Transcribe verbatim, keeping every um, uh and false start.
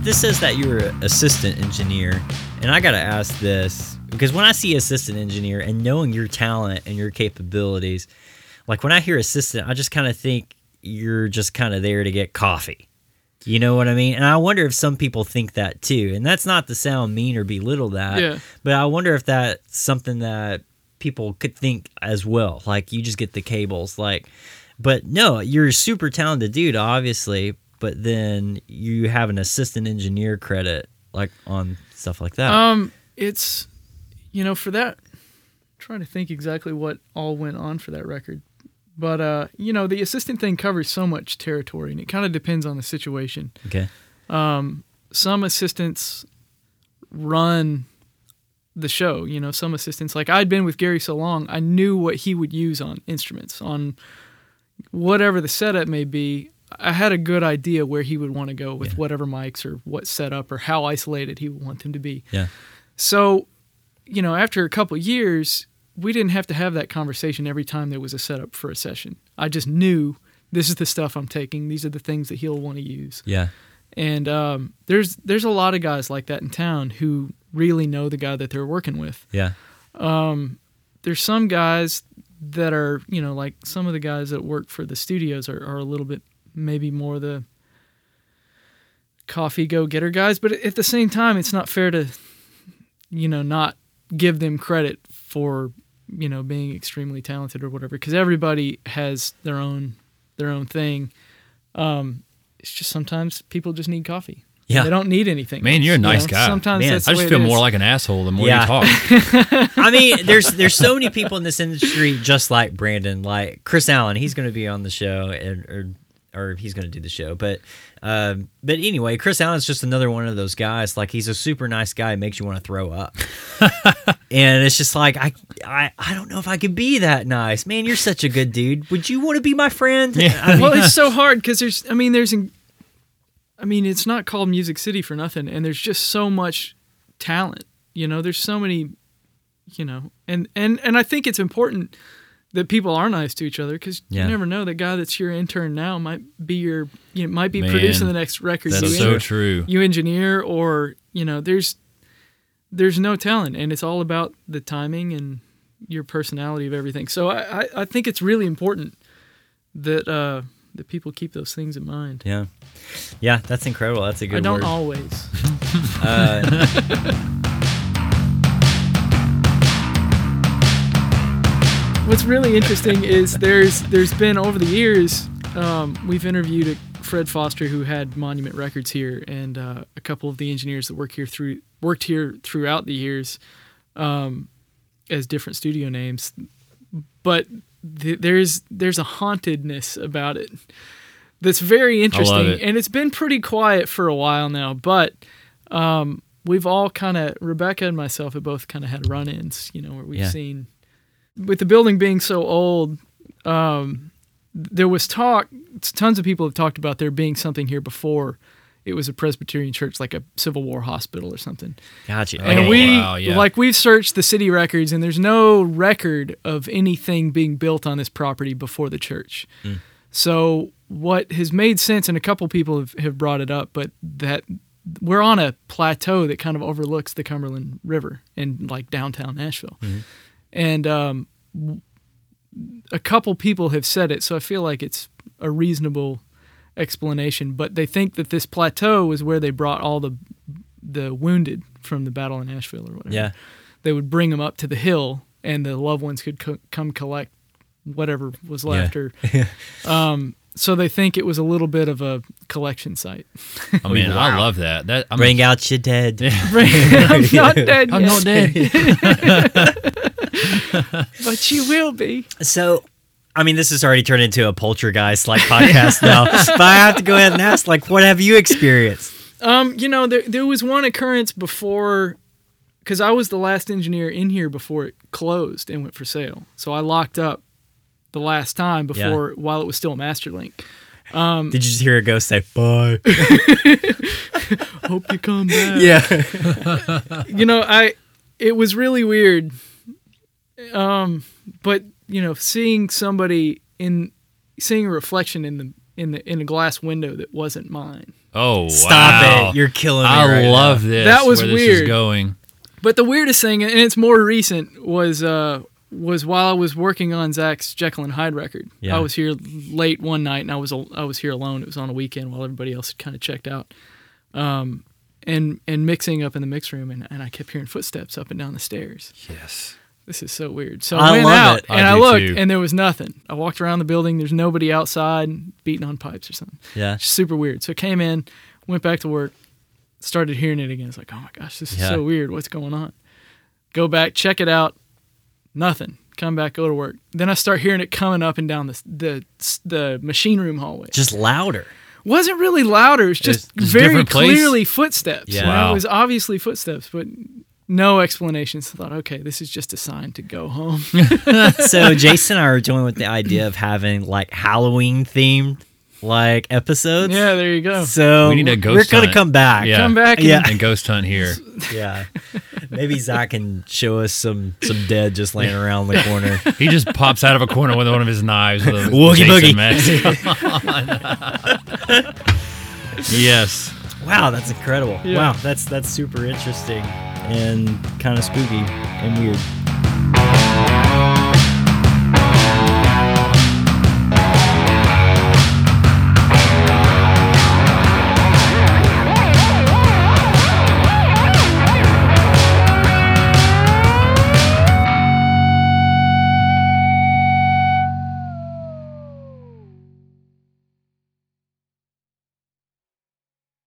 this says that you're an assistant engineer, and I got to ask this, because when I see assistant engineer and knowing your talent and your capabilities, like when I hear assistant, I just kind of think you're just kind of there to get coffee. You know what I mean? And I wonder if some people think that too. And that's not to sound mean or belittle that, yeah. but I wonder if that's something that people could think as well. Like you just get the cables, like, but no, you're a super talented dude, obviously, but then you have an assistant engineer credit, like on stuff like that. Um, it's, you know, for that, I'm trying to think exactly what all went on for that record. But, uh, you know, the assistant thing covers so much territory, and it kind of depends on the situation. Okay. Um, some assistants run the show. You know, some assistants, like I'd been with Gary so long, I knew what he would use on instruments, on whatever the setup may be. I had a good idea where he would want to go with yeah. whatever mics or what setup or how isolated he would want them to be. Yeah. So, you know, after a couple of years, we didn't have to have that conversation every time there was a setup for a session. I just knew this is the stuff I'm taking. These are the things that he'll want to use. Yeah. And um, there's there's a lot of guys like that in town who really know the guy that they're working with. Yeah. Um, there's some guys that are, you know, like some of the guys that work for the studios are, are a little bit maybe more the coffee go-getter guys. But at the same time, it's not fair to, you know, not give them credit for, you know, being extremely talented or whatever, because everybody has their own their own thing. Um, it's just sometimes people just need coffee. Yeah, they don't need anything. Man, else, you're a nice you know? guy. Sometimes Man, that's I the just way feel it more is. like an asshole the more Yeah. you talk. I mean, there's there's so many people in this industry just like Brandon, like Chris Allen. He's going to be on the show, and, or or he's going to do the show. But um, but anyway, Chris Allen's just another one of those guys. Like he's a super nice guy, makes you want to throw up. And it's just like I, I I don't know if I could be that nice. Man, you're such a good dude. Would you want to be my friend? Yeah. I mean, Well, it's so hard because there's, I mean, there's, an- I mean, it's not called Music City for nothing, and there's just so much talent. You know, there's so many, you know, and and and I think it's important that people are nice to each other, because Yeah. you never know, the guy that's your intern now might be your, you know, might be Man, producing the next record. That's you, so en- true. you engineer, or you know, there's there's no talent, and it's all about the timing and your personality of everything. So I I, I think it's really important that uh, that people keep those things in mind. yeah, yeah, that's incredible. That's a good I don't word. always. Uh, What's really interesting is there's there's been over the years, um, we've interviewed Fred Foster, who had Monument Records here, and uh, a couple of the engineers that work here through worked here throughout the years um, as different studio names. But th- there's there's a hauntedness about it that's very interesting, it. and it's been pretty quiet for a while now. But um, we've all kind of, Rebecca and myself have both kind of had run-ins, you know, where we've Yeah. seen, with the building being so old, um, there was talk, tons of people have talked about there being something here before it was a Presbyterian church, like a Civil War hospital or something. gotcha. And Oh, we, wow, yeah. like, we've searched the city records, and there's no record of anything being built on this property before the church. Mm. So what has made sense, and a couple people have, have brought it up, but that we're on a plateau that kind of overlooks the Cumberland River in, like, downtown Nashville. Mm-hmm. And um, a couple people have said it, so I feel like it's a reasonable explanation. But they think that this plateau is where they brought all the the wounded from the Battle of Nashville or whatever. Yeah. They would bring them up to the hill, and the loved ones could co- come collect whatever was left. Yeah. Or, um, so they think it was a little bit of a collection site. I mean, I Wow. love that. That I'm Bring out your dead. I'm not dead I'm yet, not dead. but you will be. So, I mean, this has already turned into a poltergeist like podcast now. But I have to go ahead and ask, like, what have you experienced? Um, you know, there there was one occurrence before, because I was the last engineer in here before it closed and went for sale. So I locked up the last time before, while it was still a Masterlink. Um, Did you just hear a ghost say, bye? Hope you come back. Yeah. You know, I it was really weird. Um, but you know, seeing somebody in seeing a reflection in the in the in a glass window that wasn't mine. Oh, Stop wow. it! You're killing me I right love now. this. That was where this weird. is going. But the weirdest thing, and it's more recent, was uh, was while I was working on Zach's Jekyll and Hyde record. Yeah. I was here late one night, and I was al- I was here alone. It was on a weekend while everybody else had kind of checked out, um, and and mixing up in the mix room, and, and I kept hearing footsteps up and down the stairs. Yes. This is so weird. So I I went love out it. and I I, do looked, too. and there was nothing. I walked around the building. There's nobody outside beating on pipes or something. Yeah. Super weird. So I came in, went back to work, started hearing it again. It's like, oh my gosh, this is Yeah. so weird. What's going on? Go back, check it out. Nothing. Come back, go to work. Then I start hearing it coming up and down the the, the machine room hallway. Just louder. Wasn't really louder. It was just It's- it's very different place? clearly footsteps. Yeah. You know, Wow. It was obviously footsteps, but no explanations. I thought, okay, this is just a sign to go home. So Jason and I are toying with the idea of having like Halloween themed like episodes. Yeah, there you go. So We need a we're ghost gonna hunt. come back. Yeah. Come back and Yeah. And ghost hunt here. Yeah. Maybe Zach can show us some some dead just laying around the corner. He just pops out of a corner with one of his knives. With a Woogie Jason boogie. mask. Yes. Wow, that's incredible. Yeah. Wow, that's that's super interesting and kind of spooky and weird.